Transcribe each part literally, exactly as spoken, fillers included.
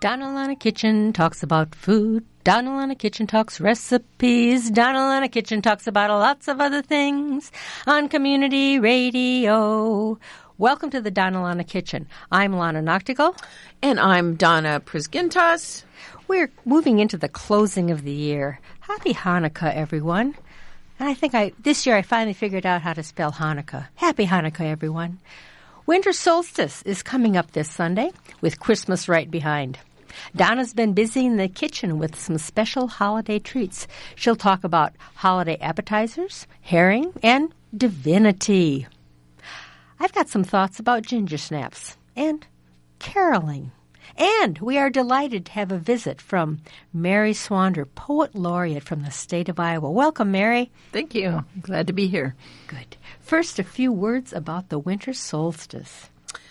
Donna Kitchen talks about food. Donna Kitchen talks recipes. Donna Kitchen talks about lots of other things on community radio. Welcome to the Donna Kitchen. I'm Lana Noctigal. And I'm Donna Prisgintas. We're moving into the closing of the year. Happy Hanukkah, everyone. And I think I this year I finally figured out how to spell Hanukkah. Happy Hanukkah, everyone. Winter solstice is coming up this Sunday with Christmas right behind. Donna's been busy in the kitchen with some special holiday treats. She'll talk about holiday appetizers, herring, and divinity. I've got some thoughts about ginger snaps and caroling. And we are delighted to have a visit from Mary Swander, Poet Laureate from the state of Iowa. Welcome, Mary. Thank you. I'm glad to be here. Good. First, a few words about the winter solstice.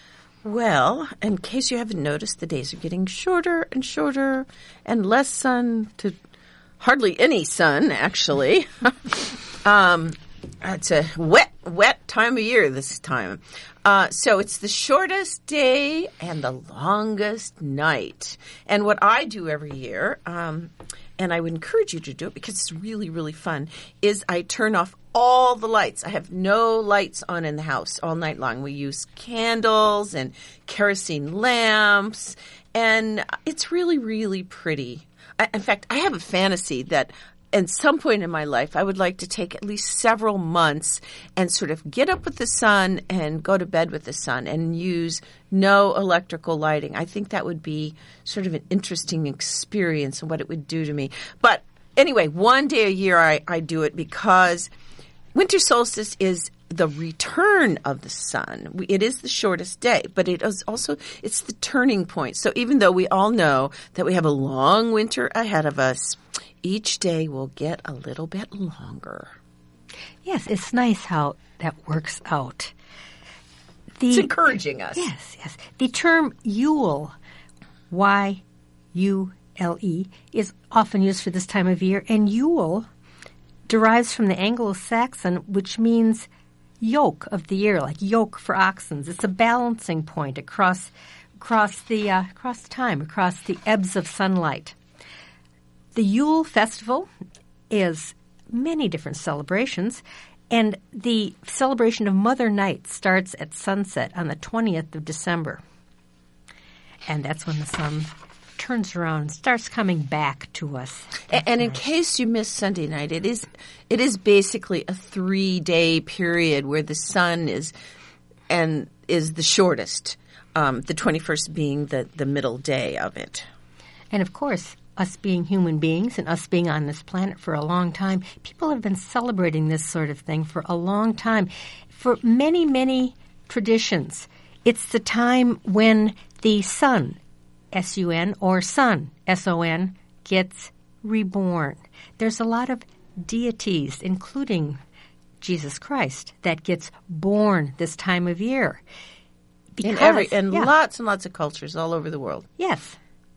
Well, in case you haven't noticed, the days are getting shorter and shorter and less sun to hardly any sun, actually. um, it's a wet, wet time of year this time. Uh, so it's the shortest day and the longest night. And what I do every year, um, and I would encourage you to do it because it's really, really fun, is I turn off all the lights. I have no lights on in the house all night long. We use candles and kerosene lamps, and it's really, really pretty. I, in fact, I have a fantasy that at some point in my life, I would like to take at least several months and sort of get up with the sun and go to bed with the sun and use no electrical lighting. I think that would be sort of an interesting experience and what it would do to me. But anyway, one day a year I, I do it because winter solstice is the return of the sun. It is the shortest day, but it is also, it's the turning point. So even though we all know that we have a long winter ahead of us, each day will get a little bit longer. Yes, it's nice how that works out. The, it's encouraging us. Yes, yes. The term Yule, Y U L E, is often used for this time of year, and Yule derives from the Anglo-Saxon, which means yoke of the year, like yoke for oxen. It's a balancing point across across the uh, across time, across the ebbs of sunlight. The Yule Festival is many different celebrations, and the celebration of Mother Night starts at sunset on the twentieth of December. And that's when the sun turns around and starts coming back to us. And, and in case you missed Sunday night, it is it is basically a three-day period where the sun is and is the shortest, um, the twenty-first being the, the middle day of it. And, of course, us being human beings and us being on this planet for a long time, people have been celebrating this sort of thing for a long time. For many, many traditions, it's the time when the sun, S U N, or sun, S O N, gets reborn. There's a lot of deities, including Jesus Christ, that gets born this time of year. Because, in every, and yeah. lots and lots of cultures all over the world. Yes.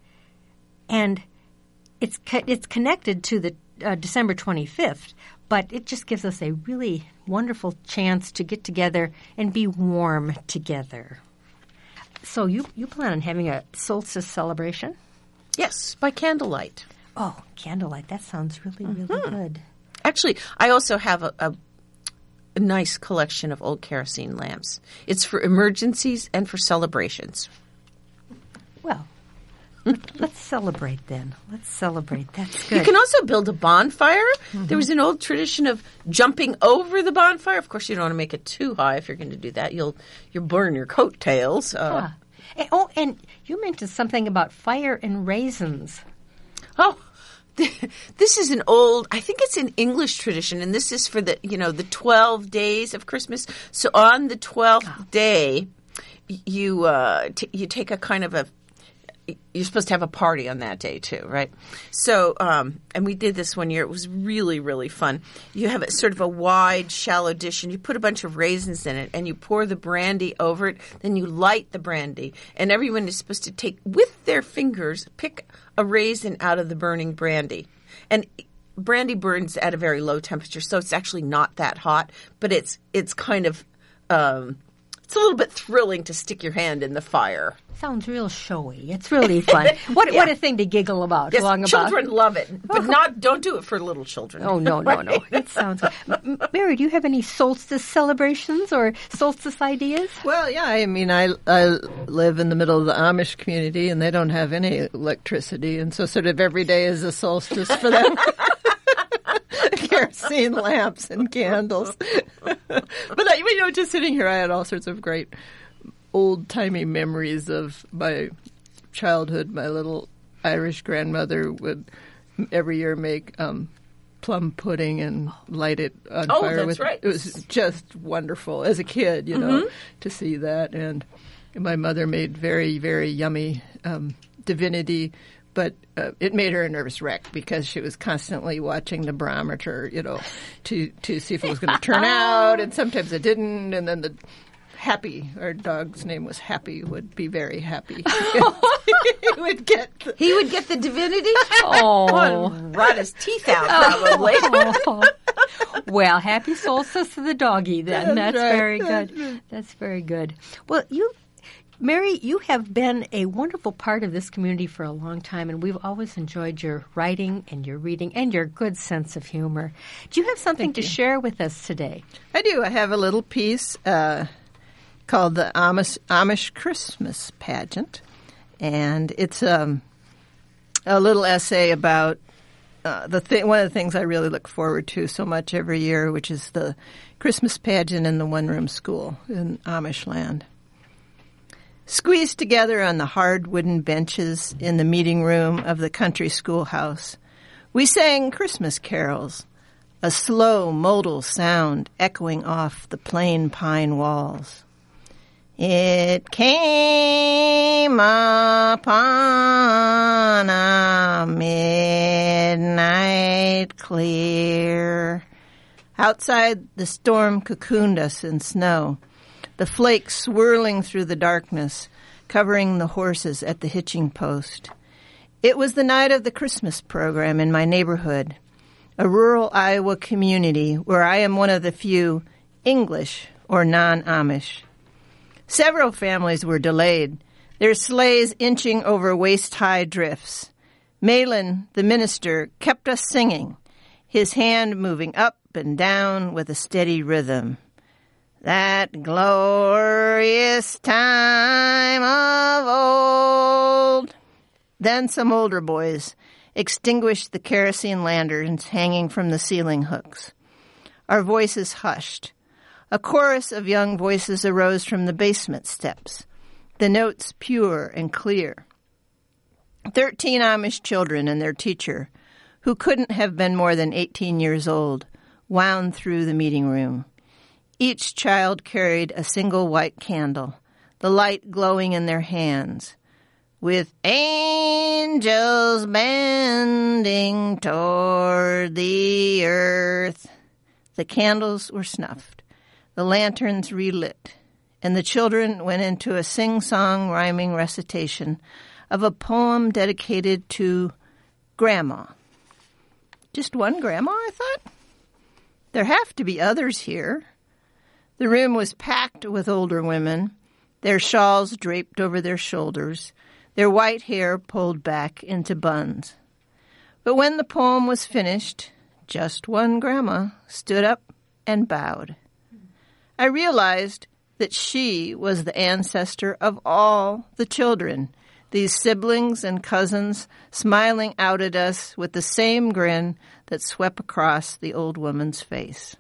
And it's co- it's connected to the uh, December twenty-fifth, but it just gives us a really wonderful chance to get together and be warm together. So you, you plan on having a solstice celebration? Yes, by candlelight. Oh, candlelight. That sounds really, really Mm-hmm. good. Actually, I also have a, a, a nice collection of old kerosene lamps. It's for emergencies and for celebrations. Well, let's celebrate then. Let's celebrate. That's good. You can also build a bonfire. Mm-hmm. There was an old tradition of jumping over the bonfire. Of course, you don't want to make it too high if you're going to do that. You'll you'll burn your coattails. Uh, yeah. And, oh, and you mentioned something about fire and raisins. Oh, this is an old, I think it's an English tradition, and this is for the, you know, the twelve days of Christmas. So on the twelfth oh. day, you uh, t- you take a kind of a, you're supposed to have a party on that day too, right? So, um, and we did this one year. It was really, really fun. You have a sort of a wide, shallow dish, and you put a bunch of raisins in it, and you pour the brandy over it. Then you light the brandy, and everyone is supposed to take, with their fingers, pick a raisin out of the burning brandy. And brandy burns at a very low temperature, so it's actually not that hot, but it's it's kind of um, it's a little bit thrilling to stick your hand in the fire. Sounds real showy. It's really fun. What Yeah. what a thing to giggle about. Yes, long children about. love it, but not don't do it for little children. Oh, no, no, no. It sounds M- Mary, do you have any solstice celebrations or solstice ideas? Well, yeah, I mean, I, I live in the middle of the Amish community, and they don't have any electricity, and so sort of every day is a solstice for them. Kerosene lamps and candles. But, I, you know, just sitting here, I had all sorts of great old-timey memories of my childhood. My little Irish grandmother would every year make um, plum pudding and light it on Oh, fire. that's with, right. It was just wonderful as a kid, you know, to see that. And my mother made very, very yummy um, divinity, but uh, it made her a nervous wreck because she was constantly watching the barometer, you know, to, to see if it was going to turn out, and sometimes it didn't, and then the Happy, our dog's name was Happy, would be very happy. He would get the, He would get the divinity. Oh. And rot his teeth out, probably. Oh. Well, happy solstice to the doggy then. That's That's right. very good. That's very good. Well, you, Mary, you have been a wonderful part of this community for a long time, and we've always enjoyed your writing and your reading and your good sense of humor. Do you have something Thank to you. share with us today? I do. I have a little piece uh, called the Amish, Amish Christmas Pageant, and it's um, a little essay about uh, the th- one of the things I really look forward to so much every year, which is the Christmas pageant in the one-room school in Amish land. Squeezed together on the hard wooden benches in the meeting room of the country schoolhouse, we sang Christmas carols, a slow modal sound echoing off the plain pine walls. It came upon a midnight clear. Outside, the storm cocooned us in snow, the flakes swirling through the darkness, covering the horses at the hitching post. It was the night of the Christmas program in my neighborhood, a rural Iowa community where I am one of the few English or non-Amish. Several families were delayed, their sleighs inching over waist-high drifts. Malin, the minister, kept us singing, his hand moving up and down with a steady rhythm. That glorious time of old. Then some older boys extinguished the kerosene lanterns hanging from the ceiling hooks. Our voices hushed. A chorus of young voices arose from the basement steps, the notes pure and clear. Thirteen Amish children and their teacher, who couldn't have been more than eighteen years old, wound through the meeting room. Each child carried a single white candle, the light glowing in their hands. With angels bending toward the earth, the candles were snuffed, the lanterns relit, and the children went into a sing-song rhyming recitation of a poem dedicated to Grandma. Just one grandma, I thought? There have to be others here. The room was packed with older women, their shawls draped over their shoulders, their white hair pulled back into buns. But when the poem was finished, just one grandma stood up and bowed. I realized that she was the ancestor of all the children, these siblings and cousins smiling out at us with the same grin that swept across the old woman's face.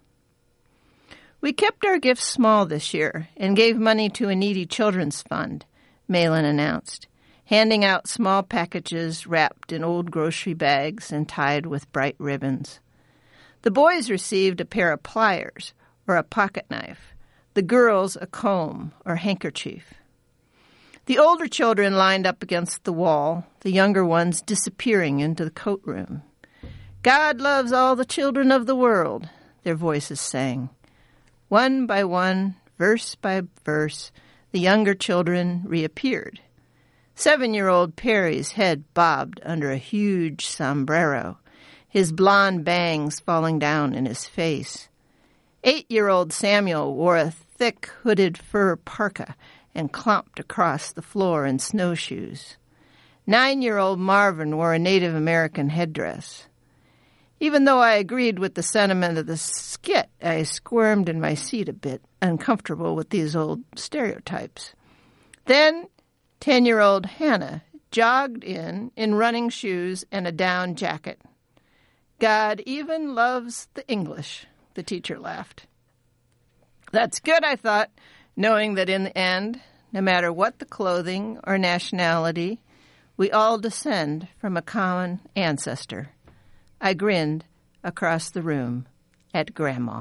We kept our gifts small this year and gave money to a needy children's fund, Malin announced, handing out small packages wrapped in old grocery bags and tied with bright ribbons. The boys received a pair of pliers or a pocket knife, the girls a comb or handkerchief. The older children lined up against the wall, the younger ones disappearing into the coat room. God loves all the children of the world, their voices sang. One by one, verse by verse, the younger children reappeared. Seven-year-old Perry's head bobbed under a huge sombrero, his blonde bangs falling down in his face. Eight-year-old Samuel wore a thick hooded fur parka and clomped across the floor in snowshoes. Nine-year-old Marvin wore a Native American headdress. Even though I agreed with the sentiment of the skit, I squirmed in my seat a bit, uncomfortable with these old stereotypes. Then, ten-year-old Hannah jogged in in running shoes and a down jacket. God even loves the English, the teacher laughed. That's good, I thought, knowing that in the end, no matter what the clothing or nationality, we all descend from a common ancestor. I grinned across the room at Grandma.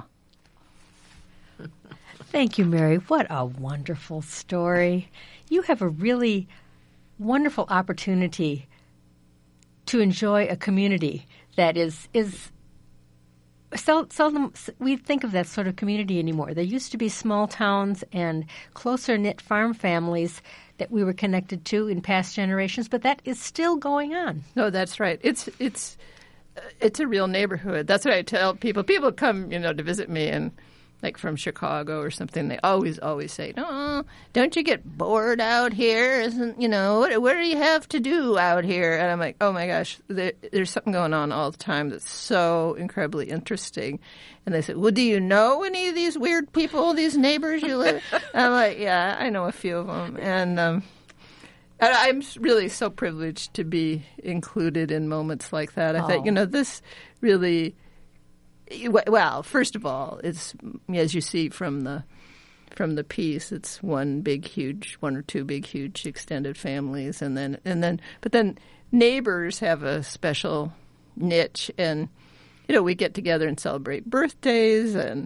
Thank you, Mary. What a wonderful story. You have a really wonderful opportunity to enjoy a community that is is sel- seldom we think of that sort of community anymore. There used to be small towns and closer knit farm families that we were connected to in past generations, but that is still going on. No, that's right. It's it's it's a real neighborhood. That's what I tell people. People come, you know, to visit me and like from Chicago or something. They always, always say, "No, don't you get bored out here? Isn't you know what? What do you have to do out here?" And I'm like, "Oh my gosh, there, there's something going on all the time that's so incredibly interesting." And they said, "Well, do you know any of these weird people, these neighbors you live?" And I'm like, "Yeah, I know a few of them." And um, and I'm really so privileged to be included in moments like that. I Oh. thought, you know, this really. Well, first of all, it's as you see from the from the piece, it's one big, huge, one or two big, huge extended families, and then and then, but then neighbors have a special niche, and you know we get together and celebrate birthdays and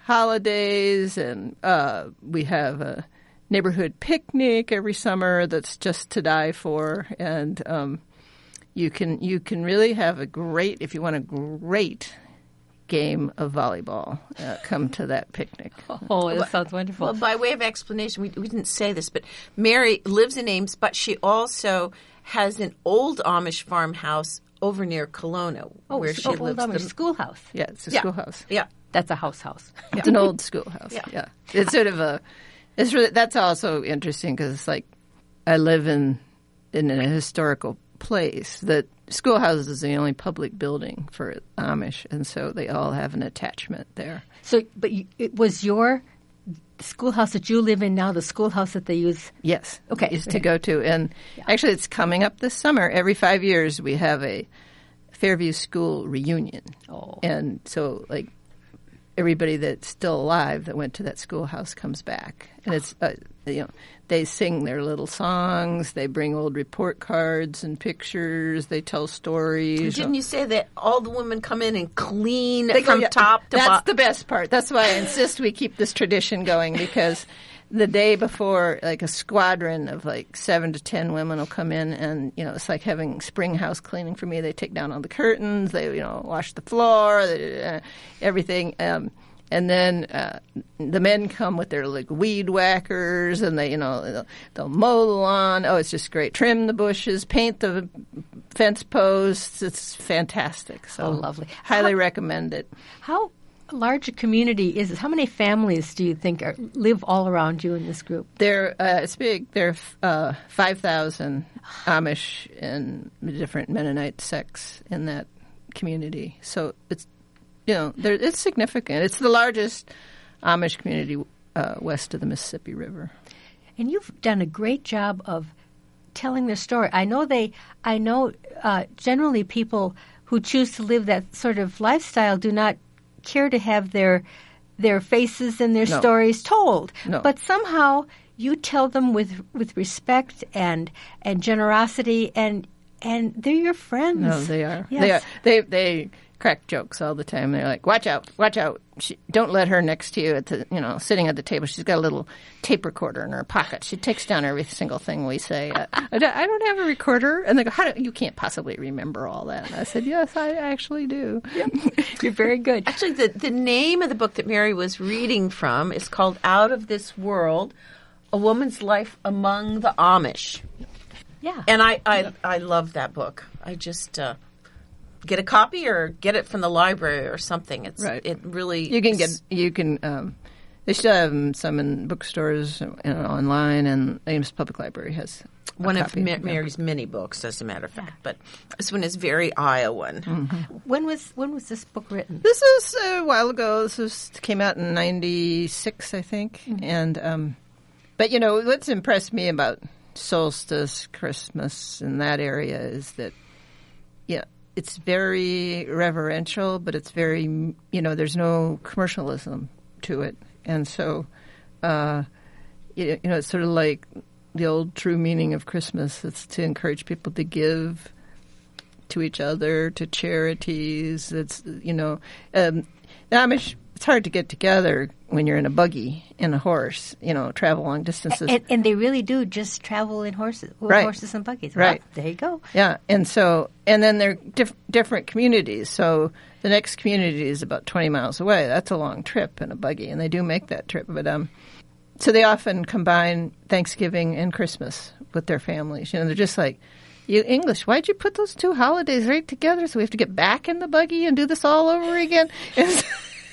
holidays, and uh, we have a neighborhood picnic every summer that's just to die for, and um, you can you can really have a great if you want a great game of volleyball. Uh, come to that picnic. Oh, that sounds wonderful. Well, by way of explanation, we, we didn't say this, but Mary lives in Ames, but she also has an old Amish farmhouse over near Kelowna, oh, where s- she oh, lives. Amish The- schoolhouse. Yeah, it's a Yeah. schoolhouse. Yeah. That's a house house. It's an old schoolhouse. Yeah. Yeah. It's sort of a. It's really that's also interesting because it's like I live in in a historical place that schoolhouse is the only public building for Amish, and so they all have an attachment there. So, but you, it was your schoolhouse that you live in now, the schoolhouse that they use. Yes. Okay. Is to go to. And actually, it's coming up this summer. Every five years, we have a Fairview School reunion. Oh. And so, like, everybody that's still alive that went to that schoolhouse comes back. And it's, uh, you know, they sing their little songs. They bring old report cards and pictures. They tell stories. Didn't you say that all the women come in and clean They go- from yeah, top to That's bottom? the best part. That's why I insist we keep this tradition going because the day before, like a squadron of like seven to ten women will come in, and you know it's like having spring house cleaning for me. They take down all the curtains, they you know wash the floor, they, uh, everything. Um, And then uh, the men come with their like weed whackers, and they, you know, they'll, they'll mow the lawn. Oh, it's just great. Trim the bushes, paint the fence posts. It's fantastic. So Oh, lovely. Highly How- recommend it. How large a community is it? How many families do you think are, live all around you in this group? There, uh, it's big. There are uh, five thousand Amish and different Mennonite sects in that community. So it's, you know, there, it's significant. It's the largest Amish community uh, west of the Mississippi River. And you've done a great job of telling their story. I know they. I know uh, generally people who choose to live that sort of lifestyle do not care to have their their faces and their No. stories told. No. But somehow you tell them with with respect and and generosity, and and they're your friends. No, they are. Yes. They are. They they crack jokes all the time. They're like, "Watch out! Watch out! She, don't let her next to you at the you know sitting at the table. She's got a little tape recorder in her pocket. She takes down every single thing we say." Uh, I, don't, I don't have a recorder, and they go, "How do you can't possibly remember all that?" And I said, "Yes, I actually do." You're very good. Actually, the, the name of the book that Mary was reading from is called Out of This World, A Woman's Life Among the Amish. Yeah. And I, I, I love that book. I just uh, get a copy or get it from the library or something. It's Right. It really You can get you can um, They still have 'em some in bookstores and online, and Ames Public Library has a One of copy Ma- them. Mary's many books, as a matter of fact. But this one is very Iowan. Mm-hmm. When was when was this book written? This is a while ago. This was, came out in ninety-six, I think. Mm-hmm. And um, but you know what's impressed me about solstice, Christmas, in that area is that yeah, it's very reverential, but it's very you know there's no commercialism to it, and so uh, you, you know it's sort of like the old true meaning of Christmas. It's to encourage people to give to each other, to charities. It's, you know, um, the Amish, it's hard to get together when you're in a buggy and a horse, you know, travel long distances. And, and they really do just travel in horses, with Right. horses and buggies. Right. Well, there you go. Yeah, and so, and then they're diff- different communities. So the next community is about twenty miles away. That's a long trip in a buggy, and they do make that trip. But um, so they often combine Thanksgiving and Christmas with their families. You know, they're just like, you English, why'd you put those two holidays right together? So we have to get back in the buggy and do this all over again? And so,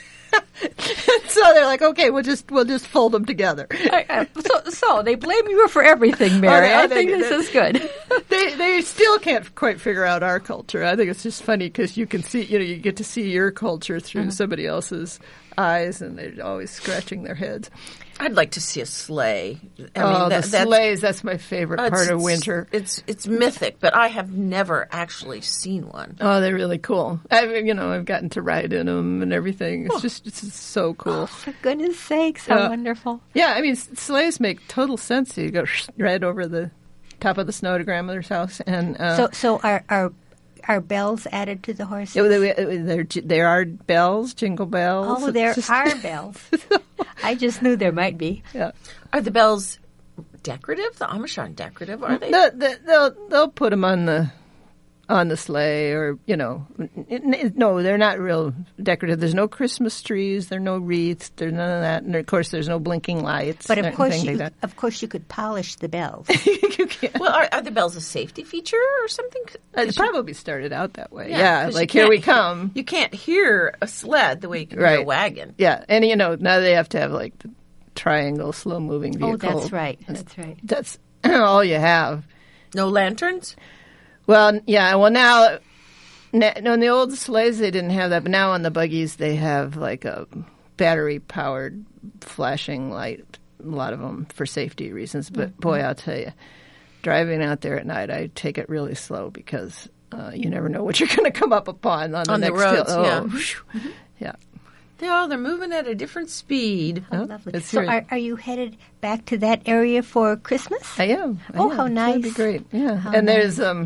and so they're like, okay, we'll just we'll just fold them together. I, I, so, so they blame you for everything, Mary. Oh, I they- think they- this is good. They they still can't quite figure out our culture. I think it's just funny because you can see, you know, you get to see your culture through somebody else's eyes, and they're always scratching their heads. I'd like to see a sleigh. I oh, that- the that's- sleighs, that's my favorite uh, part it's- of winter. It's it's mythic, but I have never actually seen one. Oh, they're really cool. I, you know, I've gotten to ride in them and everything. It's just, it's just so cool. For goodness sakes, how Yeah. wonderful. Yeah, I mean, s- sleighs make total sense. You go right over the top of the snow to grandmother's house, and uh, So, so are, are, are bells added to the horses? yeah, they- there there are bells, jingle bells. Oh, It's there just- are bells. I just knew there might be. Yeah. Are the bells decorative? The Amish aren't decorative, are they? The, the, they'll they'll put them on the on the sleigh, or you know, n- n- no, they're not real decorative. There's no Christmas trees, there's no wreaths, there's none of that, and of course, there's no blinking lights. But or of course, anything you, like of course, you could polish the bells. that. you can't. Well, are, are the bells a safety feature or something? It probably started out that way. Yeah, Yeah, 'cause you like here can't we he- come. You can't hear a sled the way you can hear a Right. wagon. Yeah, and you know now they have to have like the triangle, slow moving vehicle. Oh, that's right. That's right. That's all you have. No lanterns? Well, yeah. Well, now, na- no, in the old sleighs they didn't have that, but now on the buggies they have like a battery-powered flashing light. A lot of them for safety reasons. But Mm-hmm. boy, I'll tell you, driving out there at night, I take it really slow because uh, you never know what you're going to come up upon on the On the next roads, hill. yeah. Oh, whew. Yeah. They're, oh, they're moving at a different speed. Oh, Oh, lovely. let's So, hear it. are, are you headed back to that area for Christmas? I am. I Oh, am. how That'd be nice. great. Yeah. How and nice. there's um,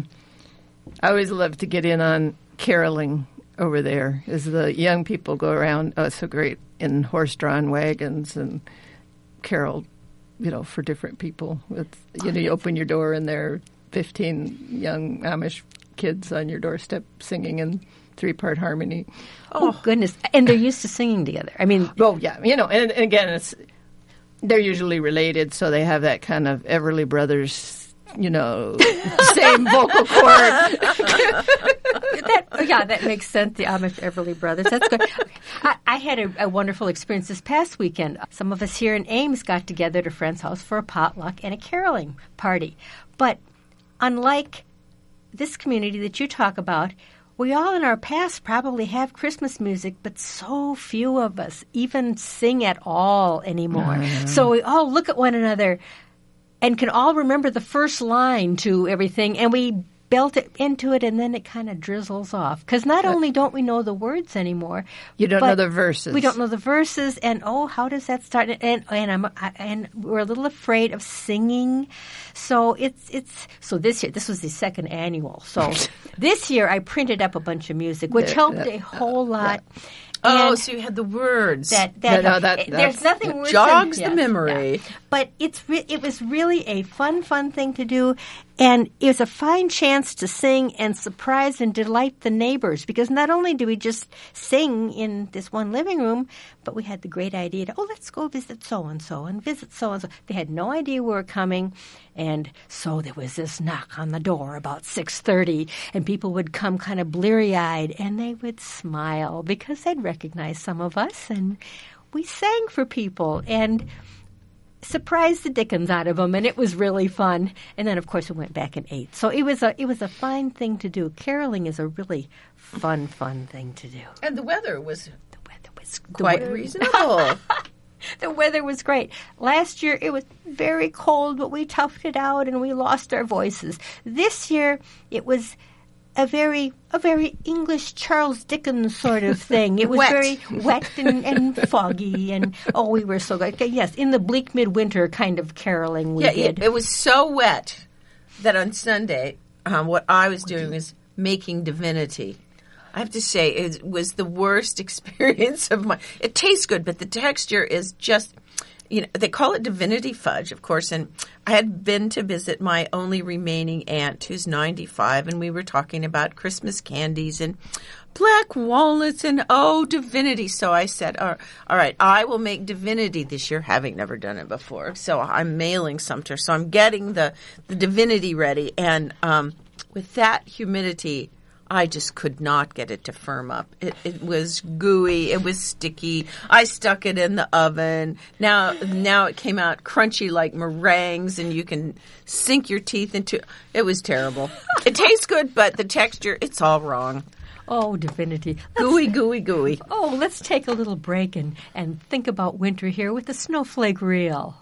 I always love to get in on caroling over there as the young people go around. Oh, it's so great in horse-drawn wagons and carol, you know, for different people. With you know, you open your door and there are fifteen young Amish kids on your doorstep singing in three-part harmony. Oh, goodness. And they're used to singing together. I mean, Oh yeah, you know, and, and again, it's they're usually related, so they have that kind of Everly Brothers, you know, same vocal cord. that, yeah, that makes sense. The Amish Everly Brothers. That's good. I, I had a, a wonderful experience this past weekend. Some of us here in Ames got together at a friend's house for a potluck and a caroling party. But unlike this community that you talk about, we all in our past probably have Christmas music, but so few of us even sing at all anymore. So we all look at one another and can all remember the first line to everything, and we belt it into it, and then it kind of drizzles off. Because not only don't we know the words anymore, You don't but know the verses. We don't know the verses, and oh, how does that start? And and I'm I, and we're a little afraid of singing. So it's it's so this year. This was the second annual. So this year I printed up a bunch of music, which Yeah, helped yeah, a whole lot. Oh, And so you had the words. that that, No, no, that- it- there's that's- nothing it worse jogs than, the memory. But it's re- it was really a fun, fun thing to do, and it was a fine chance to sing and surprise and delight the neighbors. Because not only do we just sing in this one living room, but we had the great idea to oh, let's go visit so and so and visit so and so. They had no idea we were coming, and so there was this knock on the door about six thirty, and people would come kind of bleary eyed, and they would smile because they'd recognize some of us, and we sang for people and surprised the dickens out of them, and it was really fun. And then, of course, we went back and ate. So it was a it was a fine thing to do. Caroling is a really fun, fun thing to do. And the weather was The weather was quite the weather, reasonable. The weather was great. Last year it was very cold, but we toughed it out and we lost our voices. This year it was a very a very English Charles Dickens sort of thing. It was Wet. very wet and, and foggy, and oh, we were so good. Okay, yes, in the bleak midwinter kind of caroling we yeah, did. it, it was so wet that on Sunday, um, what I was doing was making divinity. I have to say, it was the worst experience of my. It tastes good, but the texture is just. You know, they call it divinity fudge, of course, and I had been to visit my only remaining aunt, who's ninety-five, and we were talking about Christmas candies and black walnuts and, oh, divinity. So I said, all right, I will make divinity this year, having never done it before. So I'm mailing some to her. So I'm getting the, the divinity ready, and um, with that humidity, I just could not get it to firm up. It, it was gooey. It was sticky. I stuck it in the oven. Now, now it came out crunchy like meringues, and you can sink your teeth into. It was terrible. It tastes good, but the texture, it's all wrong. Oh, divinity. Let's, Gooey, gooey, gooey. oh, let's take a little break and, and think about winter here with the Snowflake Reel.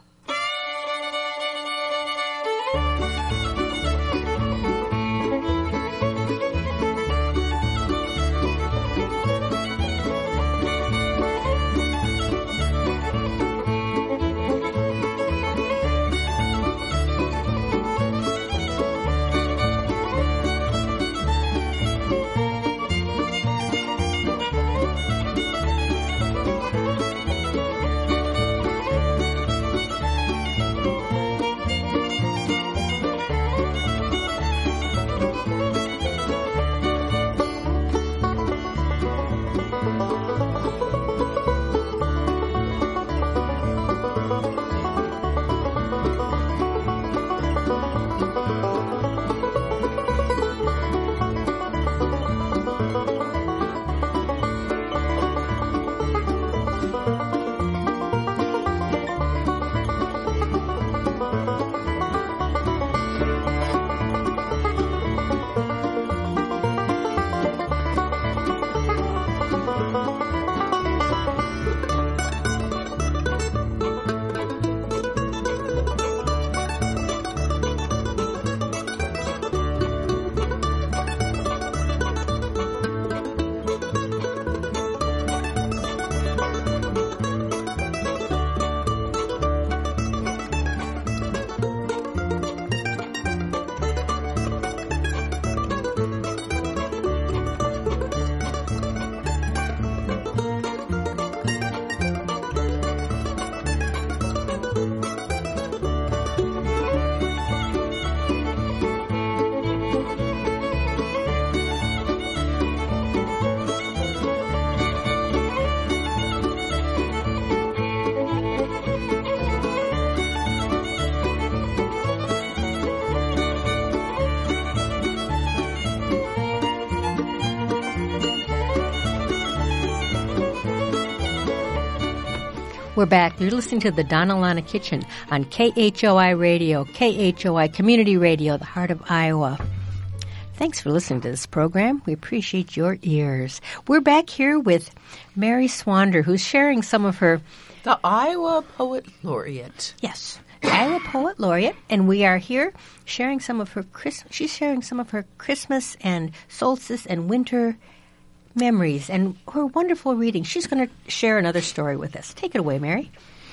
We're back. You're listening to the Donna Lana Kitchen on K H O I Radio, K H O I Community Radio, the heart of Iowa. Thanks for listening to this program. We appreciate your ears. We're back here with Mary Swander, who's sharing some of her... The Iowa Poet Laureate. Yes, Iowa Poet Laureate, and we are here sharing some of her... Chris, she's sharing some of her Christmas and solstice and winter memories and her wonderful reading. She's going to share another story with us. Take it away, Mary.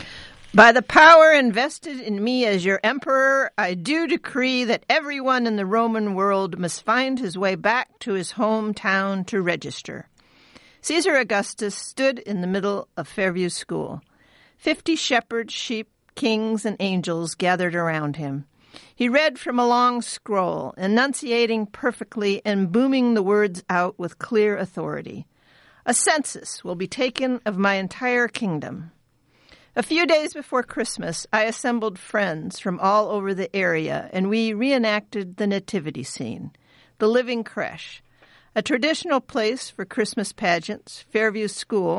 By the power invested in me as your emperor, I do decree that everyone in the Roman world must find his way back to his hometown to register. Caesar Augustus stood in the middle of Fairview School. Fifty shepherds, sheep, kings, and angels gathered around him. He read from a long scroll, enunciating perfectly and booming the words out with clear authority. A census will be taken of my entire kingdom. A few days before Christmas, I assembled friends from all over the area, and we reenacted the nativity scene, the living creche, a traditional place for Christmas pageants. Fairview School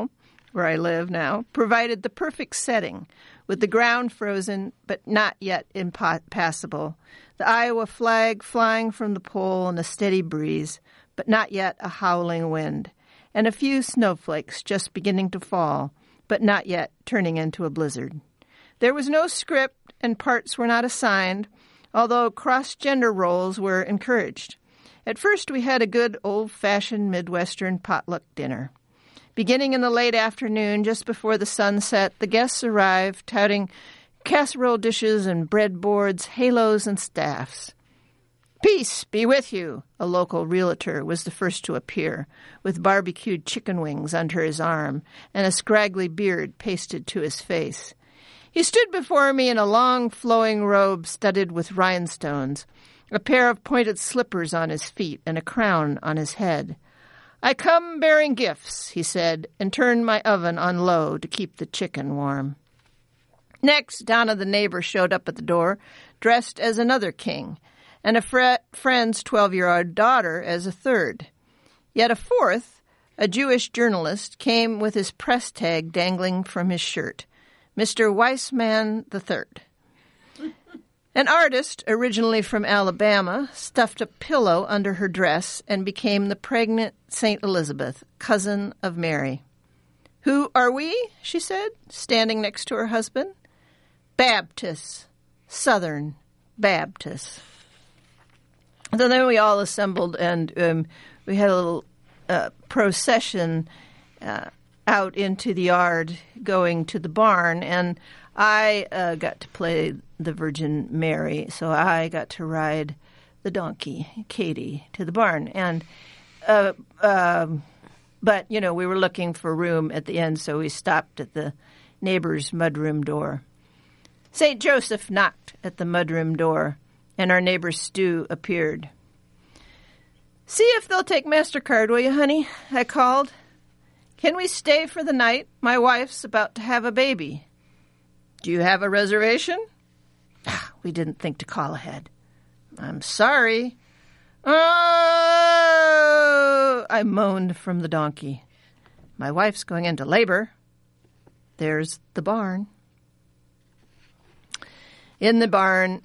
where I live now, provided the perfect setting, with the ground frozen but not yet impassable, the Iowa flag flying from the pole in a steady breeze, but not yet a howling wind, and a few snowflakes just beginning to fall, but not yet turning into a blizzard. There was no script, and parts were not assigned, although cross-gender roles were encouraged. At first, we had a good old-fashioned Midwestern potluck dinner. Beginning in the late afternoon, just before the sun set, the guests arrived, touting casserole dishes and breadboards, halos and staffs. "Peace be with you," a local realtor was the first to appear, with barbecued chicken wings under his arm and a scraggly beard pasted to his face. He stood before me in a long, flowing robe studded with rhinestones, a pair of pointed slippers on his feet, and a crown on his head. "I come bearing gifts," he said, and turned my oven on low to keep the chicken warm. Next, Donna the neighbor showed up at the door, dressed as another king, and a fr- friend's twelve-year-old daughter as a third. Yet a fourth, a Jewish journalist, came with his press tag dangling from his shirt, Mister Weissman the third. An artist, originally from Alabama, stuffed a pillow under her dress and became the pregnant Saint Elizabeth, cousin of Mary. "Who are we?" she said, standing next to her husband. "Baptists, Southern Baptists." So then we all assembled, and um, we had a little uh, procession uh, out into the yard going to the barn, and I uh, got to play the Virgin Mary, so I got to ride the donkey, Katie, to the barn. And uh, uh, but, you know, we were looking for room at the end, so we stopped at the neighbor's mudroom door. Saint Joseph knocked at the mudroom door, and our neighbor Stu appeared. "See if they'll take MasterCard, will you, honey?" I called. "Can we stay for the night? My wife's about to have a baby." "Do you have a reservation?" Ah, we didn't think to call ahead. "I'm sorry." "Oh!" I moaned from the donkey. "My wife's going into labor." There's the barn. In the barn,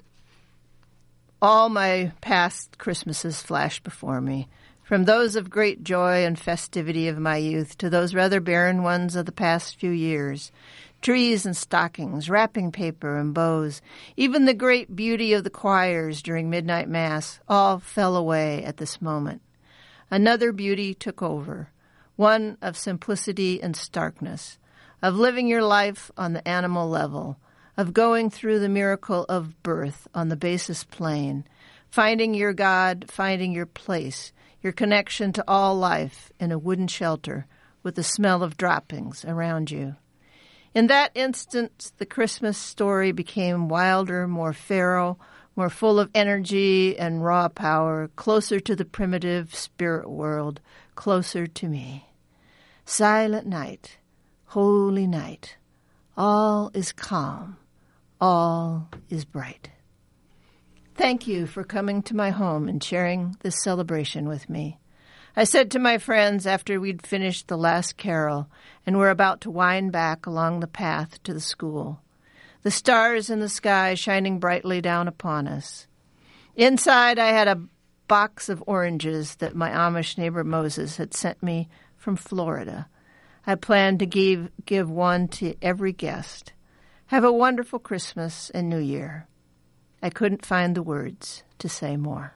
all my past Christmases flashed before me, from those of great joy and festivity of my youth to those rather barren ones of the past few years. Trees and stockings, wrapping paper and bows, even the great beauty of the choirs during midnight mass, all fell away at this moment. Another beauty took over, one of simplicity and starkness, of living your life on the animal level, of going through the miracle of birth on the basest plane, finding your God, finding your place, your connection to all life in a wooden shelter with the smell of droppings around you. In that instant, the Christmas story became wilder, more feral, more full of energy and raw power, closer to the primitive spirit world, closer to me. Silent night, holy night, all is calm, all is bright. Thank you for coming to my home and sharing this celebration with me. I said to my friends after we'd finished the last carol and were about to wind back along the path to the school, the stars in the sky shining brightly down upon us. Inside, I had a box of oranges that my Amish neighbor Moses had sent me from Florida. I planned to give, give one to every guest. Have a wonderful Christmas and New Year. I couldn't find the words to say more.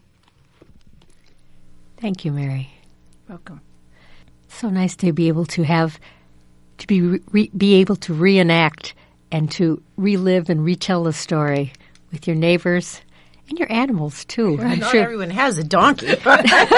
Thank you, Mary. Welcome. So nice to be able to have, to be re, be able to reenact and to relive and retell the story with your neighbors and your animals, too. Well, I'm not sure everyone has a donkey. We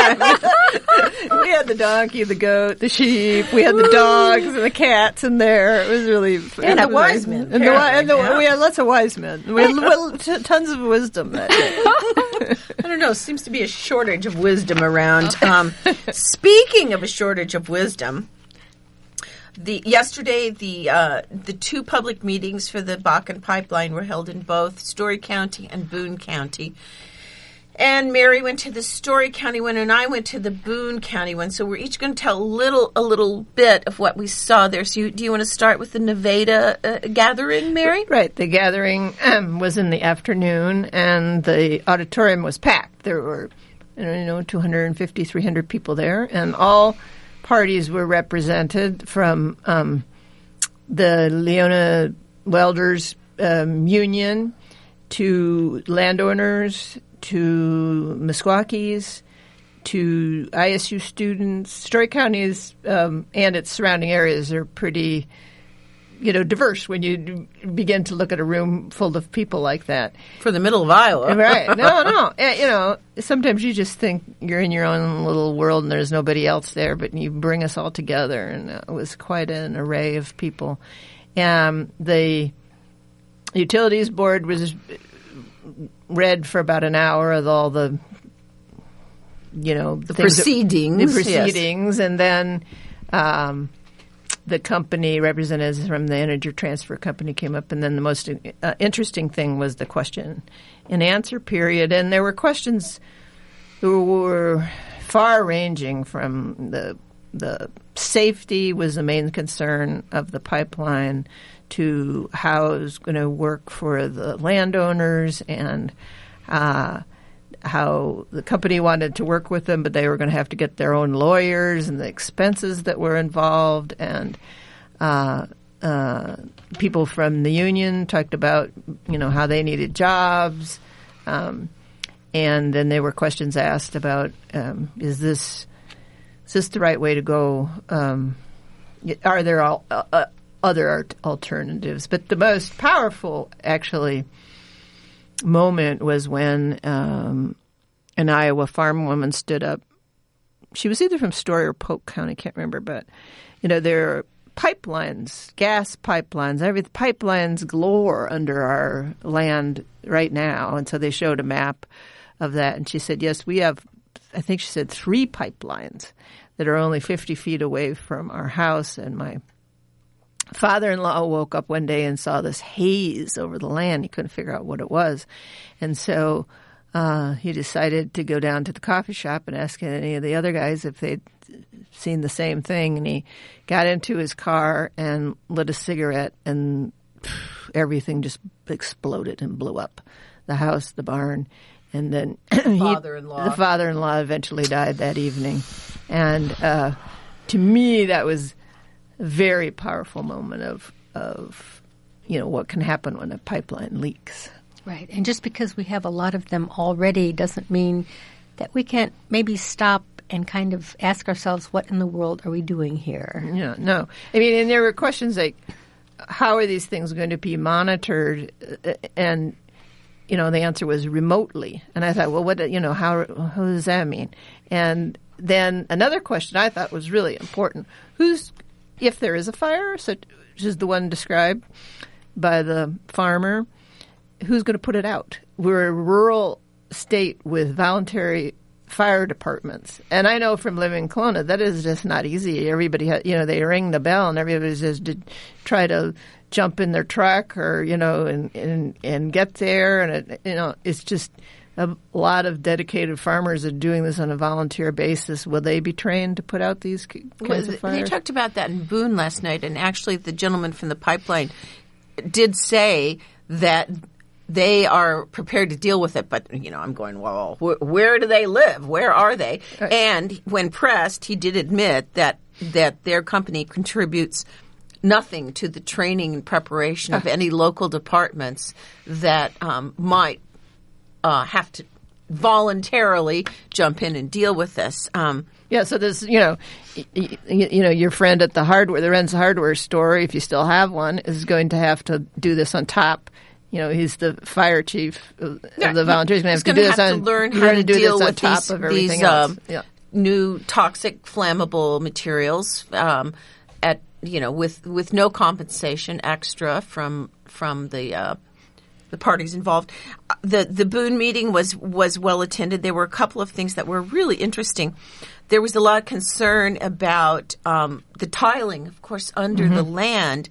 had the donkey, the goat, the sheep. We had the dogs and the cats in there. It was really And a wise men, And, the, and the, yeah. we had lots of wise men. We had well, t- tons of wisdom that day. I don't know. Seems to be a shortage of wisdom around. Um, speaking of a shortage of wisdom, the yesterday the uh, the two public meetings for the Bakken Pipeline were held in both Story County and Boone County. And Mary went to the Story County one, and I went to the Boone County one. So we're each going to tell a little, a little bit of what we saw there. So, you, do you want to start with the Nevada uh, gathering, Mary? Right. The gathering um, was in the afternoon, and the auditorium was packed. There were, you know, two hundred fifty, three hundred people there, and all parties were represented from um, the Leona Welders um, Union to landowners, to Meskwakis, to I S U students. Story County is, um, and its surrounding areas are pretty, you know, diverse when you d- begin to look at a room full of people like that. For the middle of Iowa. Right. No, no. And, you know, sometimes you just think you're in your own little world and there's nobody else there, but you bring us all together, and it was quite an array of people. Um, the Utilities Board was read for about an hour of all the, you know, the things proceedings, that, the proceedings, yes. And then um, the company representatives from the Energy Transfer Company came up, and then the most uh, interesting thing was the question and answer period, and there were questions that were far-ranging from the the safety was the main concern of the pipeline, to how it was going to work for the landowners, and uh, how the company wanted to work with them, but they were going to have to get their own lawyers, and the expenses that were involved. And uh, uh, people from the union talked about, you know, how they needed jobs. Um, and then there were questions asked about, um, is this is this the right way to go? Um, are there all uh, other alternatives? But the most powerful, actually, moment was when um, an Iowa farm woman stood up. She was either from Story or Polk County, I can't remember, but, you know, there are pipelines, gas pipelines, every pipelines galore under our land right now. And so they showed a map of that, and she said, yes, we have, I think she said, three pipelines that are only fifty feet away from our house. And my father-in-law woke up one day and saw this haze over the land. He couldn't figure out what it was. And so uh, he decided to go down to the coffee shop and ask any of the other guys if they'd seen the same thing. And he got into his car and lit a cigarette, and phew, everything just exploded and blew up. The house, the barn. And then he, father-in-law. the father-in-law eventually died that evening. And uh, to me, that was a very powerful moment of, of, you know, what can happen when a pipeline leaks. Right. And just because we have a lot of them already doesn't mean that we can't maybe stop and kind of ask ourselves, what in the world are we doing here? Yeah, no. I mean, and there were questions like, how are these things going to be monitored? And, you know, the answer was remotely. And I thought, well, what, you know, how, how does that mean? And then another question I thought was really important. Who's, if there is a fire, such as the one described by the farmer, who's going to put it out? We're a rural state with voluntary fire departments. And I know from living in Kelowna, that is just not easy. Everybody, ha- you know, they ring the bell and everybody just to try to jump in their truck or, you know, and, and, and get there. And, it, you know, it's just a lot of dedicated farmers are doing this on a volunteer basis. Will they be trained to put out these kinds well, of fires? They talked about that in Boone last night, and actually the gentleman from the pipeline did say that they are prepared to deal with it, but, you know, I'm going, well, wh- where do they live? Where are they? Right. And when pressed, he did admit that that their company contributes nothing to the training and preparation of any local departments that um, might uh, have to voluntarily jump in and deal with this. Um, yeah, so there's, you know, you, you know, your friend at the hardware, the Ren's hardware store, if you still have one, is going to have to do this on top. You know, he's the fire chief of yeah, the volunteers. He's going to to have to on, learn how to do deal this on with top these, of everything these else. um, yeah. new toxic, flammable materials um, at you know with with no compensation extra from from the uh, the parties involved. The the Boone meeting was was well attended. There were a couple of things that were really interesting. There was a lot of concern about um, the tiling, of course, under mm-hmm. the land.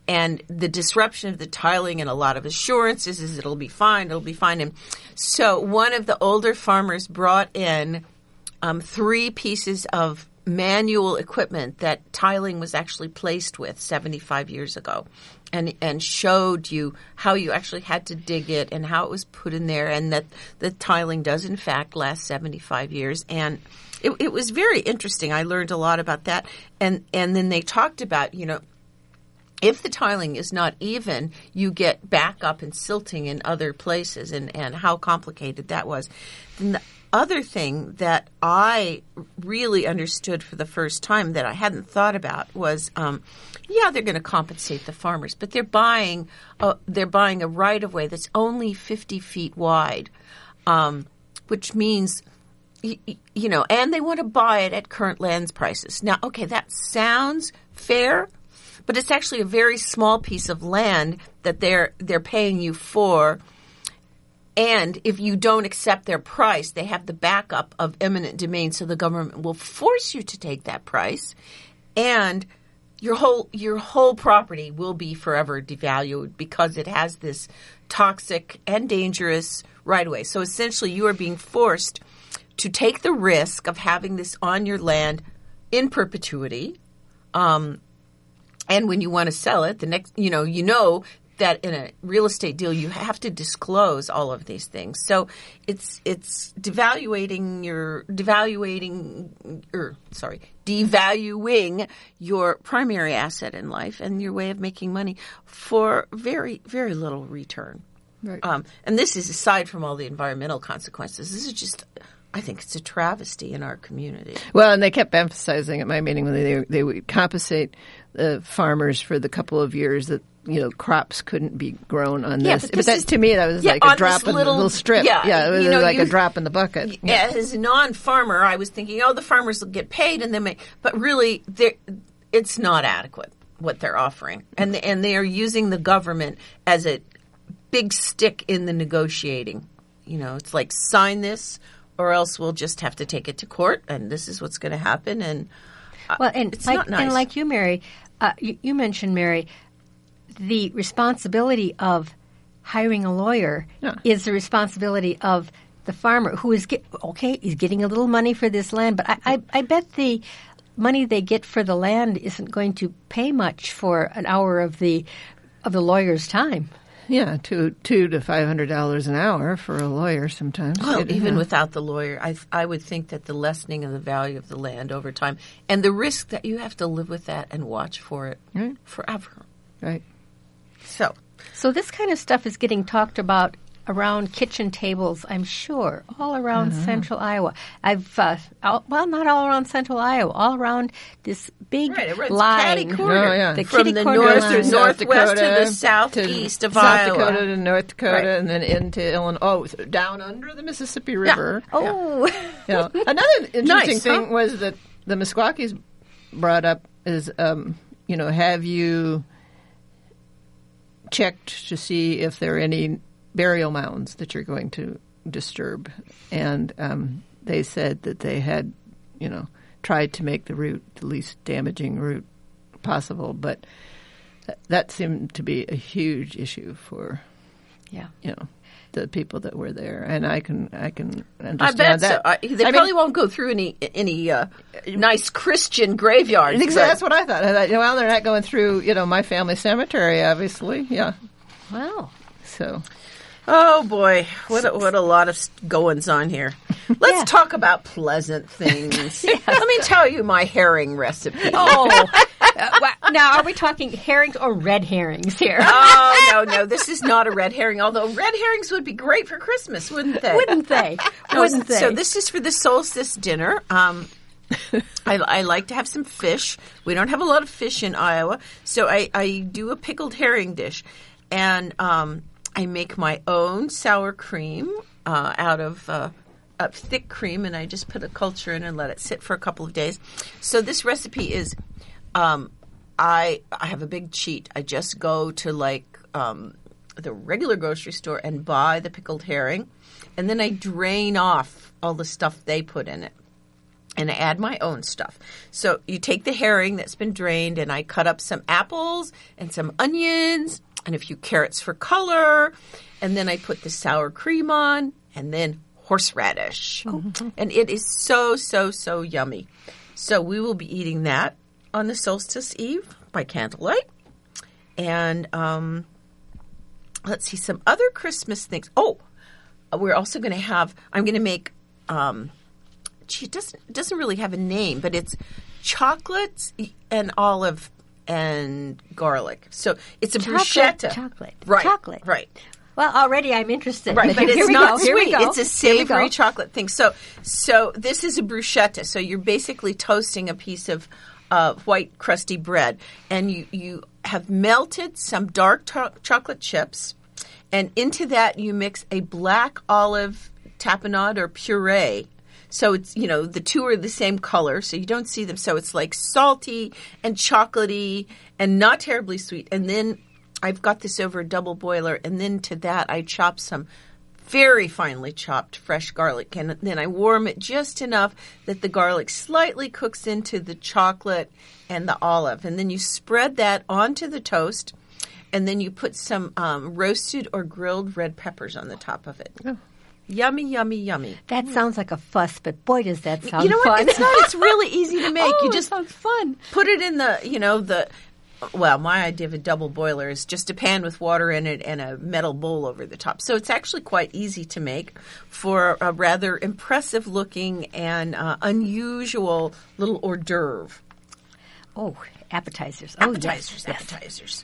and the disruption of the tiling and a lot of assurances is it'll be fine, it'll be fine. And so one of the older farmers brought in um, three pieces of manual equipment that tiling was actually placed with seventy-five years ago, and and showed you how you actually had to dig it and how it was put in there, and that the tiling does in fact last seventy-five years. And it, it was very interesting. I learned a lot about that. And and then they talked about, you know, if the tiling is not even, you get backup and silting in other places, and, and how complicated that was. Then the other thing that I really understood for the first time that I hadn't thought about was, um, yeah, they're going to compensate the farmers, but they're buying a, they're buying a right of way that's only fifty feet wide, um, which means, you, you know, and they want to buy it at current land prices. Now, okay, that sounds fair, but it's actually a very small piece of land that they're they're paying you for. And if you don't accept their price, they have the backup of eminent domain, so the government will force you to take that price, and your whole your whole property will be forever devalued because it has this toxic and dangerous right-of-way. So essentially, you are being forced to take the risk of having this on your land in perpetuity. Um, and when you want to sell it, the next, you know, you know. that in a real estate deal you have to disclose all of these things. So it's it's devaluating your devaluating or sorry, devaluing your primary asset in life and your way of making money for very, very little return. Right. Um, and this is aside from all the environmental consequences. This is just, I think it's a travesty in our community. Well, and they kept emphasizing at my meeting when they they would compensate the farmers for the couple of years that, you know, crops couldn't be grown on Yeah, this. but But, this that is- to me, that was yeah, like a on drop this in little- the little strip. yeah, it was you know, like you- a drop in the bucket. Yeah. As a non-farmer, I was thinking, oh, the farmers will get paid and they may, but really, they're- it's not adequate what they're offering, and the, and they are using the government as a big stick in the negotiating. You know, it's like sign this, or else we'll just have to take it to court, and this is what's going to happen. And uh, Well, and it's like not nice. and like you, Mary, uh, you, you mentioned, Mary, the responsibility of hiring a lawyer Yeah. is the responsibility of the farmer who is get, okay. He's getting a little money for this land, but I, I, I bet the money they get for the land isn't going to pay much for an hour of the of the lawyer's time. Yeah, two two to five hundred dollars an hour for a lawyer sometimes. Well, It- even yeah. without the lawyer, I I would think that the lessening of the value of the land over time and the risk that you have to live with that and watch for it Right. forever. Right. So, So this kind of stuff is getting talked about around kitchen tables, I'm sure, all around central Iowa. I've, uh, all, well, not all around central Iowa, all around this big right, it runs line. catty corner Oh, yeah. The from kitty the corner north line. to South northwest to Dakota the southeast of South Iowa. Dakota to North Dakota, Right. and then into Illinois. Oh, so down under the Mississippi River. Oh, You know, another interesting Nice, thing huh? was that the Meskwakis brought up is, um, you know, have you checked to see if there are any burial mounds that you're going to disturb? And um, they said that they had, you know, tried to make the route the least damaging route possible, but th- that seemed to be a huge issue for, yeah. you know, the people that were there, and I can I can understand I bet that. so. I, they I mean, probably won't go through any any uh, nice Christian graveyards. Exactly, but- that's what I thought. I thought, well, they're not going through, you know, my family cemetery, obviously. Yeah. Wow. So, Oh boy, what a, what a lot of goings on here. Let's Yeah. talk about pleasant things. Let me tell you my herring recipe. Oh, uh, wa- now are we talking herrings or red herrings here? Oh, no, no, this is not a red herring, although red herrings would be great for Christmas, wouldn't they? Wouldn't they? No, Wouldn't they? So this is for the solstice dinner. Um, I, I like to have some fish. We don't have a lot of fish in Iowa, so I, I do a pickled herring dish. And um, I make my own sour cream uh, out of uh, a thick cream, and I just put a culture in and let it sit for a couple of days. So this recipe is, um, I I have a big cheat. I just go to like um, the regular grocery store and buy the pickled herring, and then I drain off all the stuff they put in it. and I add my own stuff. So you take the herring that's been drained, and I cut up some apples and some onions and a few carrots for color, and then I put the sour cream on, and then horseradish. Mm-hmm. And it is so, so, so yummy. So we will be eating that on the solstice eve by candlelight. And um, let's see, some other Christmas things. Oh, we're also going to have, I'm going to make, um, gee, it doesn't, it doesn't really have a name, but it's chocolate and olive and garlic. So it's a chocolate, bruschetta. Chocolate. Right. Chocolate. Right. Well, already I'm interested. Right, but here, it's here we not go, here we sweet. go. It's a savory chocolate thing. So, so this is a bruschetta. So you're basically toasting a piece of uh, white crusty bread, and you you have melted some dark to- chocolate chips, and into that you mix a black olive tapenade or puree. So it's, you know, the two are the same color, so you don't see them. So it's like salty and chocolatey and not terribly sweet. And then I've got this over a double boiler, and then to that I chop some very finely chopped fresh garlic, and then I warm it just enough that the garlic slightly cooks into the chocolate and the olive. And then you spread that onto the toast, and then you put some um, roasted or grilled red peppers on the top of it. Oh. Yummy, yummy, yummy. That sounds like a fuss, but boy, does that sound fun. You know what? It's not. It's really easy to make. Oh, you just it sounds fun. Put it in the, you know, the... Well, my idea of a double boiler is just a pan with water in it and a metal bowl over the top. So it's actually quite easy to make for a rather impressive looking and uh, unusual little hors d'oeuvre. Oh, appetizers. Appetizers, oh, yes. appetizers.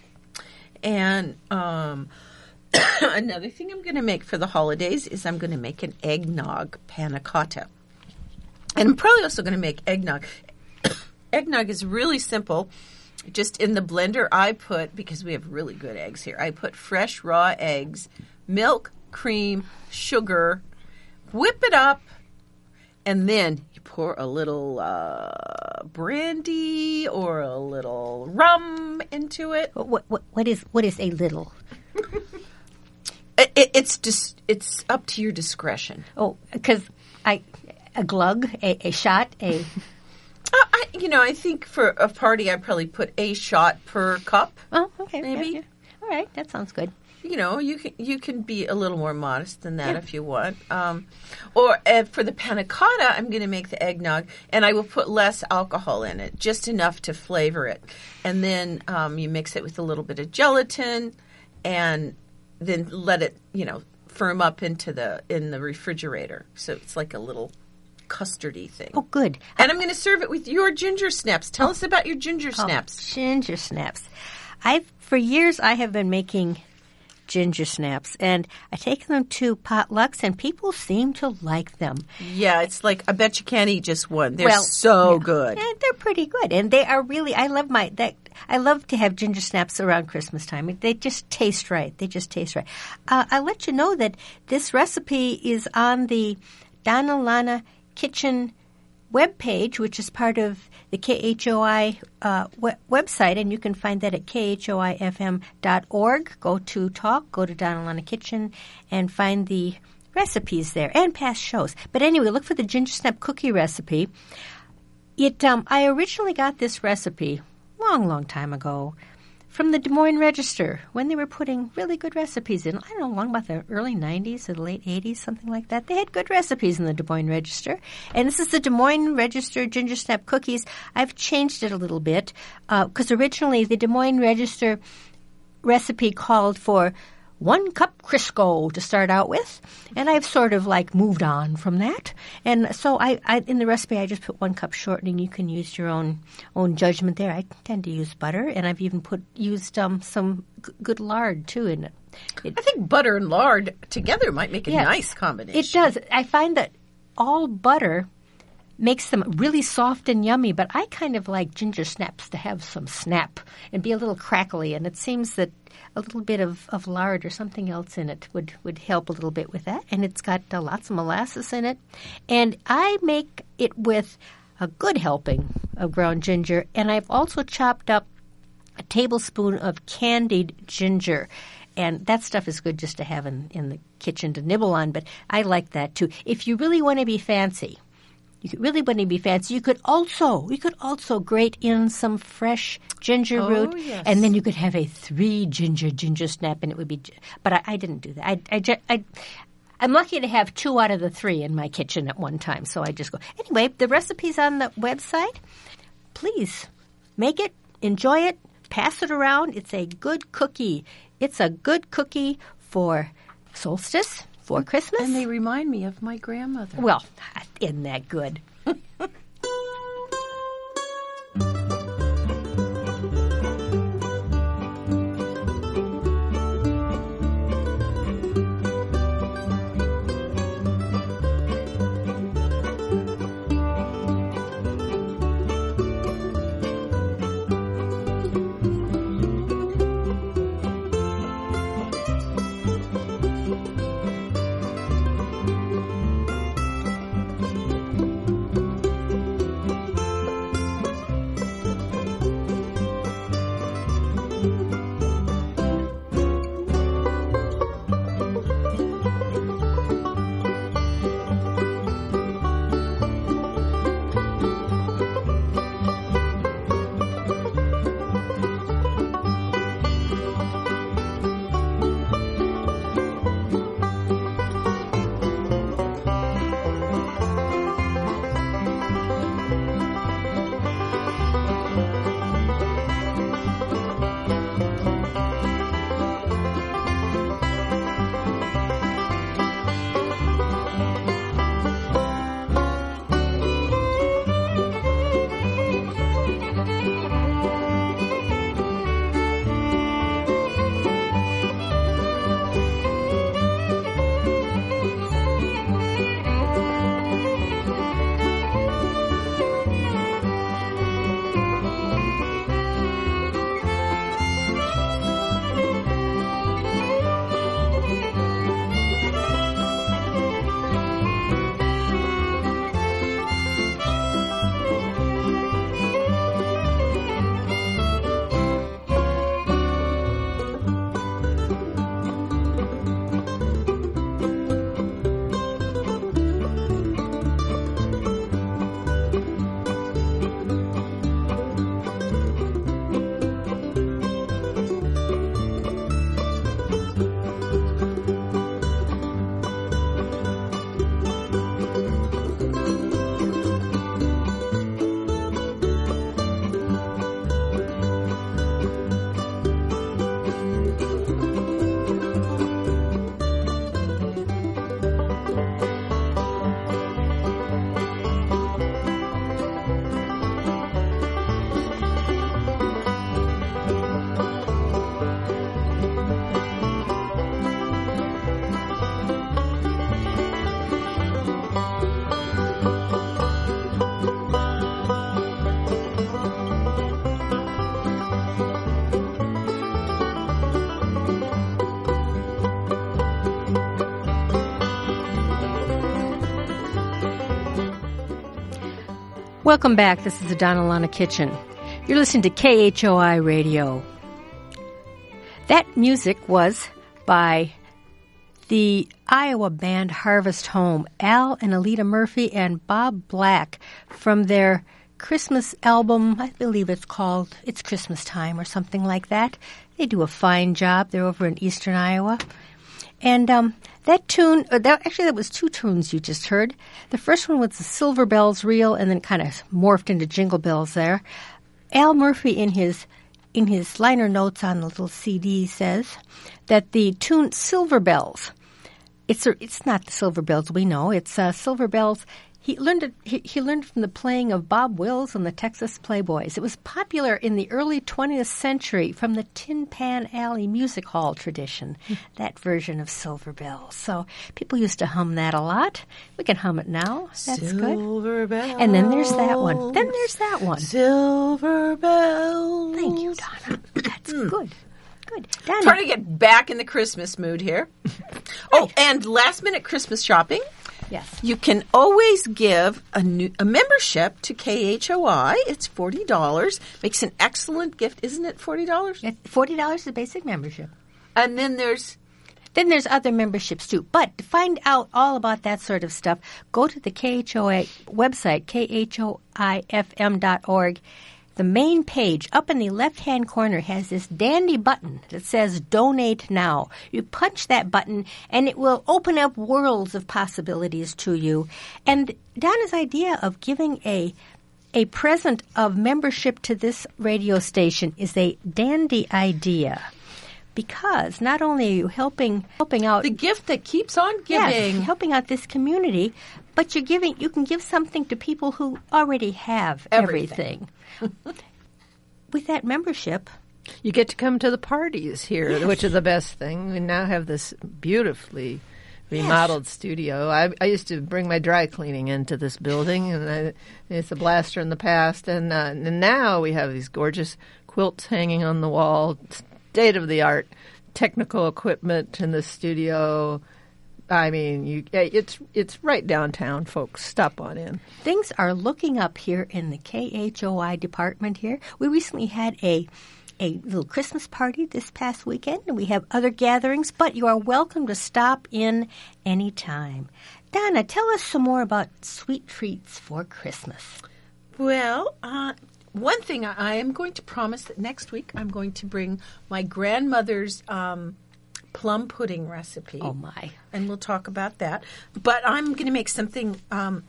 And um, another thing I'm going to make for the holidays is I'm going to make an eggnog panna cotta. And I'm probably also going to make eggnog. Eggnog is really simple. Just in the blender, I put, because we have really good eggs here, I put fresh raw eggs, milk, cream, sugar, whip it up, and then you pour a little uh, brandy or a little rum into it. What, what, what is what is a little? it, it, it's just it's up to your discretion. Oh, because I a glug, a, a shot, a. Uh, I, you know, I think for a party, I'd probably put a shot per cup. Oh, okay, maybe. Yeah, yeah. All right, that sounds good. You know, you can you can be a little more modest than that yeah. if you want. Um, or uh, for the panna cotta, I'm going to make the eggnog, and I will put less alcohol in it, just enough to flavor it. And then um, you mix it with a little bit of gelatin, and then let it, you know, firm up into the in the refrigerator. So it's like a little custardy thing. Oh, good. And I'm going to serve it with your ginger snaps. Tell oh. us about your ginger snaps. Oh, ginger snaps. I've for years I have been making ginger snaps, and I take them to potlucks, and people seem to like them. Yeah, it's like I bet you can't eat just one. They're well, so yeah, good. And they're pretty good, and they are really. I love my that. I love to have ginger snaps around Christmas time. They just taste right. They just taste right. Uh, I'll let you know that this recipe is on the Donna Lana Kitchen webpage, which is part of the K H O I uh, we- website, and you can find that at K H O I F M dot org. Go to Talk, go to Donna Lana Kitchen, and find the recipes there and past shows. But anyway, look for the ginger snap cookie recipe. It um, I originally got this recipe long, long time ago from the Des Moines Register when they were putting really good recipes in. I don't know, long about the early nineties or the late eighties, something like that. They had good recipes in the Des Moines Register. And this is the Des Moines Register Ginger Snap Cookies. I've changed it a little bit because uh, originally the Des Moines Register recipe called for one cup Crisco to start out with, and I've sort of like moved on from that. And so I, I in the recipe, I just put one cup shortening. You can use your own own judgment there. I tend to use butter, and I've even put used um, some g- good lard too in it. it. I think butter and lard together might make a yeah, nice combination. It does. I find that all butter makes them really soft and yummy, but I kind of like ginger snaps to have some snap and be a little crackly, and it seems that a little bit of, of lard or something else in it would, would help a little bit with that. And it's got uh, lots of molasses in it. And I make it with a good helping of ground ginger, and I've also chopped up a tablespoon of candied ginger. And that stuff is good just to have in, in the kitchen to nibble on, but I like that too. If you really want to be fancy, You could really wouldn't be fancy. You could also you could also grate in some fresh ginger Oh, root, yes. and then you could have a three ginger ginger snap, and it would be. But I, I didn't do that. I, I, ju- I I'm lucky to have two out of the three in my kitchen at one time, so I just go. Anyway, the recipe's on the website. Please make it, enjoy it, pass it around. It's a good cookie. It's a good cookie for solstice, for Christmas. And they remind me of my grandmother. Well, isn't that good? Welcome back. This is the Donna Lana Kitchen. You're listening to K H O I Radio. That music was by the Iowa band Harvest Home, Al and Alita Murphy and Bob Black, from their Christmas album. I believe it's called It's Christmas Time or something like that. They do a fine job. They're over in eastern Iowa. And um, that tune, uh, that, actually that was two tunes you just heard. The first one was the Silver Bells Reel, and then kind of morphed into Jingle Bells there. Al Murphy in his in his liner notes on the little C D says that the tune Silver Bells, it's a, it's not the Silver Bells we know. It's uh, Silver Bells. He learned it, he, he learned from the playing of Bob Wills and the Texas Playboys. It was popular in the early twentieth century from the Tin Pan Alley Music Hall tradition, that version of Silver Bells. So people used to hum that a lot. We can hum it now. That's Silver good. Bells. And then there's that one. Then there's that one. Silver Bells. Thank you, Donna. That's good. Good. Donna. Trying to get back in the Christmas mood here. Oh, and last minute Christmas shopping. Yes. You can always give a new a membership to K H O I. It's forty dollars. Makes an excellent gift. Isn't it forty dollars? forty dollars is a basic membership. And then there's Then there's other memberships too. But to find out all about that sort of stuff, go to the K H O I website, K H O I F M dot org. The main page up in the left-hand corner has this dandy button that says Donate Now. You punch that button, and it will open up worlds of possibilities to you. And Donna's idea of giving a a present of membership to this radio station is a dandy idea. Because not only are you helping helping out The gift that keeps on giving. Yes, helping out this community, but you're giving you can give something to people who already have Everything. everything. With that membership, You get to come to the parties here, which is the best thing. We now have this beautifully remodeled studio. I, I used to bring my dry cleaning into this building, and I, it's a blaster in the past. And, uh, and now we have these gorgeous quilts hanging on the wall, state-of-the-art technical equipment in the studio. I mean, you, it's it's right downtown, folks. Stop on in. things are looking up here in the K H O I department here. We recently had a a little Christmas party this past weekend, and we have other gatherings, but you are welcome to stop in anytime. Donna, tell us some more about sweet treats for Christmas. Well, uh, one thing I, I am going to promise that next week I'm going to bring my grandmother's um, plum pudding recipe. Oh, my. And we'll talk about that. But I'm going to make something um,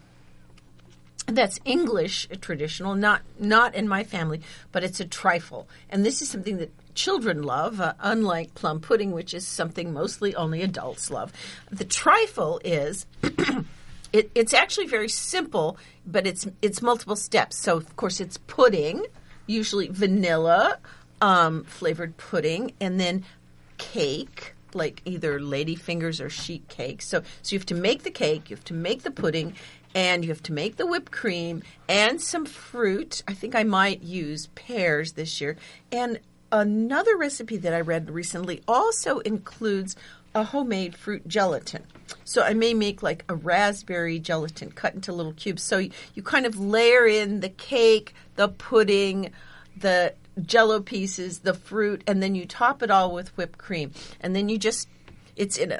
that's English traditional, not not in my family, but it's a trifle. And this is something that children love, uh, unlike plum pudding, which is something mostly only adults love. The trifle is... It, it's actually very simple, but it's it's multiple steps. So, of course, it's pudding, usually vanilla um, flavored pudding, and then cake, like either ladyfingers or sheet cake. So, so you have to make the cake, you have to make the pudding, and you have to make the whipped cream and some fruit. I think I might use pears this year. And another recipe that I read recently also includes a homemade fruit gelatin. So I may make like a raspberry gelatin cut into little cubes. So you, you kind of layer in the cake, the pudding, the Jell-O pieces, the fruit, and then you top it all with whipped cream. And then you just, it's in a,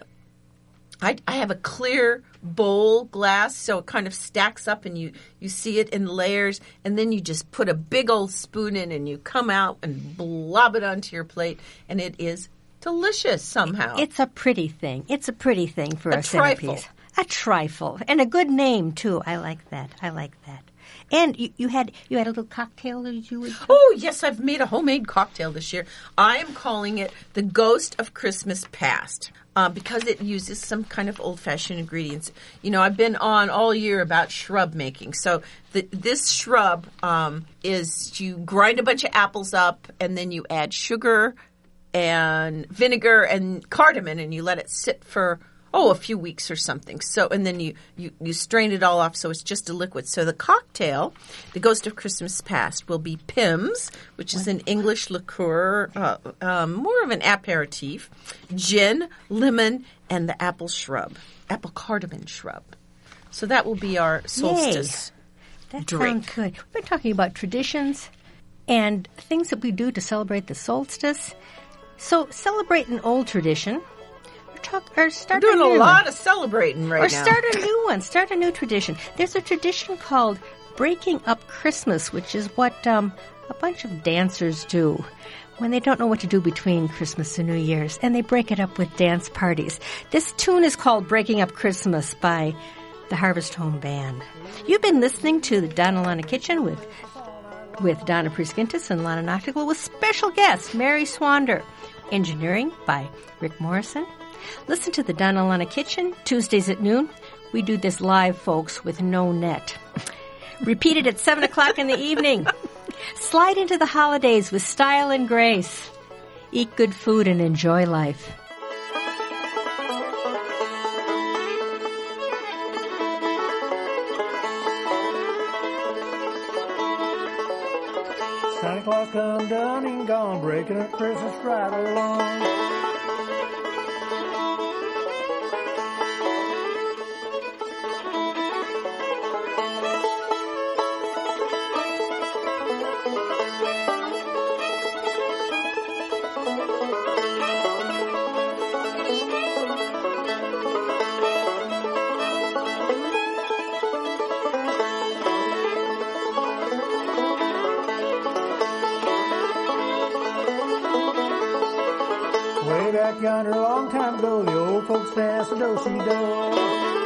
I, I have a clear bowl glass, so it kind of stacks up and you, you see it in layers. And then you just put a big old spoon in and you come out and blob it onto your plate. And it is delicious somehow. It's a pretty thing. It's a pretty thing for A a trifle. centerpiece. A trifle. And a good name, too. I like that. I like that. And you, you had you had a little cocktail that you would... Oh, yes, I've made a homemade cocktail this year. I am calling it the Ghost of Christmas Past uh, because it uses some kind of old-fashioned ingredients. You know, I've been on all year about shrub making. So the, this shrub um, is you grind a bunch of apples up and then you add sugar and vinegar and cardamom, and you let it sit for, oh, a few weeks or something. So, and then you, you, you strain it all off so it's just a liquid. So the cocktail, the Ghost of Christmas Past, will be Pimm's, which is an English liqueur, uh, um, more of an aperitif, gin, lemon, and the apple shrub, apple cardamom shrub. So that will be our solstice That drink. sounds good. We've been talking about traditions and things that we do to celebrate the solstice. So celebrate an old tradition. Or, talk, or We're start doing a a new lot one. of celebrating right Or now. start a new one. Start a new tradition. There's a tradition called Breaking Up Christmas, which is what um, a bunch of dancers do when they don't know what to do between Christmas and New Year's, and they break it up with dance parties. This tune is called Breaking Up Christmas by the Harvest Home Band. You've been listening to the Donna Lana Kitchen with with Donna Priskintis and Lana Noctigal with special guest Mary Swander. Engineering by Rick Morrison. Listen to the Donna Lana Kitchen Tuesdays at noon. We do this live, folks, with no net. Repeated at seven o'clock in the evening. Slide into the holidays with style and grace. Eat good food and enjoy life. Santa Claus come done and gone, breaking up Christmas right along. back yonder a long time ago, the old folks danced a do-si-do.